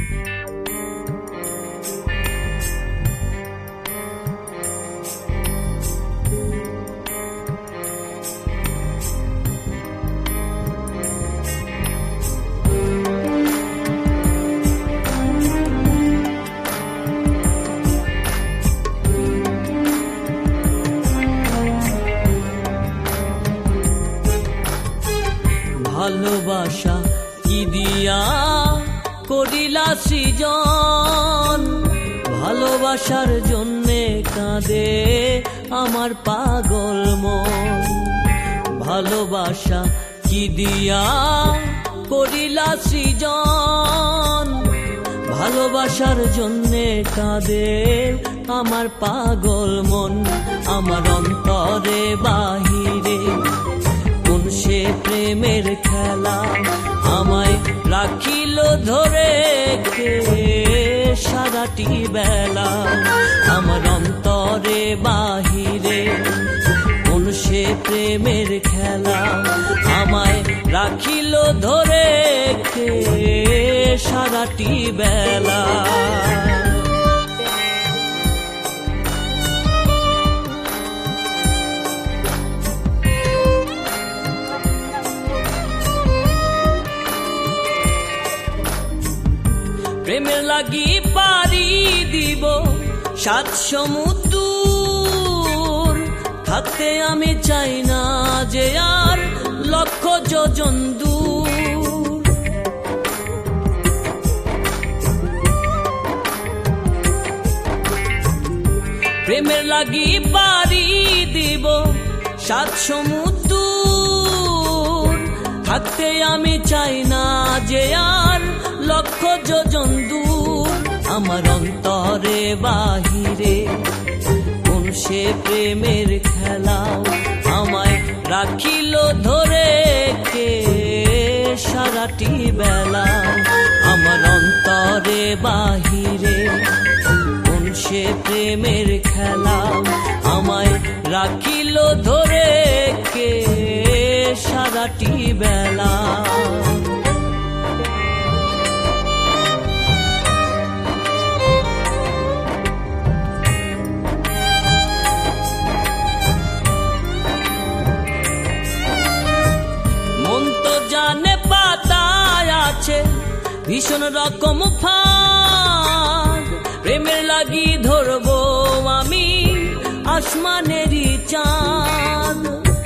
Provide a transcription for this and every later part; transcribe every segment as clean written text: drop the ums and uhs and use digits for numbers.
ভালোবাসা কি দিয়া করিলা সৃজন, ভালোবাসার জন্যে কাঁদে আমার পাগল মন। ভালোবাসা কি দিয়া করিলা সৃজন, ভালোবাসার জন্যে কাঁদে আমার পাগল মন। আমার অন্তরে বাহিরে কোন সে প্রেমের খেলা, আমায় রাখিল ধরে কে সারাটি বেলা। আমার অন্তরে বাহিরে কোন সে প্রেমের খেলা, আমায় রাখিল ধরে কে সারাটি বেলা। প্রেমের লাগি পারি দিব 7 সমুদ্র, থাকতে আমি চাই না যে আর লক্ষ যোজন দূর। প্রেমের লাগি পারি দিব 7 সমুদ্র, থাকতে আমি চাই না যে আর লক্ষ যোজন দূর। আমার অন্তরে বাহিরে কোন সে প্রেমের খেলা, আমায় রাখিল ধরে কে সারাটি বেলা। আমার অন্তরে বাহিরে কোন সে প্রেমের খেলা, আমায় রাখিল ধরে কে সারাটি বেলা। মন তো জানে পাতায় আছে ভীষণ রকম ফাঁদ, প্রেমের লাগি ধরবো আমি আসমানেরই চাঁদ।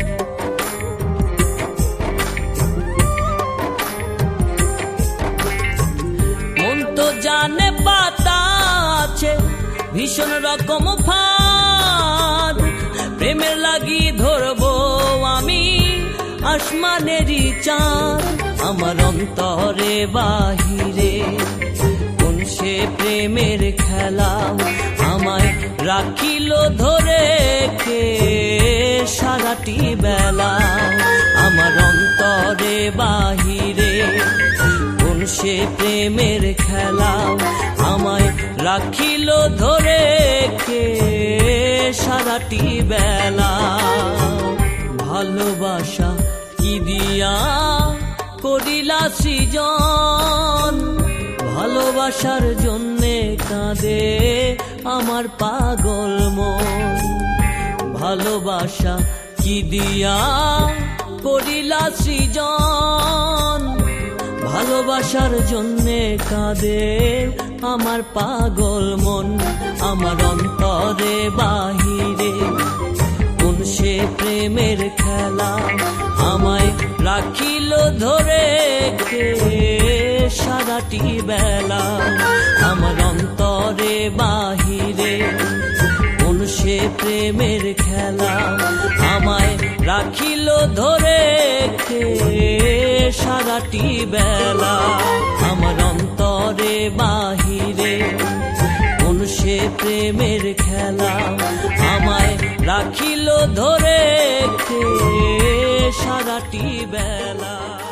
মন তো জানে পাতা আছে ভীষণ রকম ফাঁদ, প্রেমের লাগি ধরবো আমি আসমানেরই চাঁদ। আমার অন্তরে বাহিরে কোন সে প্রেমের খেলা, আমায় রাখিল ধরে কে সারাটি বেলা। আমার অন্তরে বাহিরে কোন সে প্রেমের খেলা, আমায় রাখিল ধরে কে সারাটি বেলা। ভালোবাসা কি দিয়া করিলা সৃজন, ভালোবাসার জন্যে কাঁদে আমার পাগল মন। ভালোবাসা কি দিয়া করিলা সৃজন, ভালোবাসার জন্যে কাঁদে আমার পাগল মন। আমার অন্তরে বাহিরে কোন সে প্রেমের খেলা, আমায় রাখিল ধরে কে সারাটি বেলা। আমার অন্তরে বাহিরে কোন সে প্রেমের খেলা, আমায় রাখিল ধরে কে সারাটি বেলা। আমার অন্তরে বাহিরে কোন সে প্রেমের খেলা, আমায় রাখিল ধরে কে সারাটি বেলা।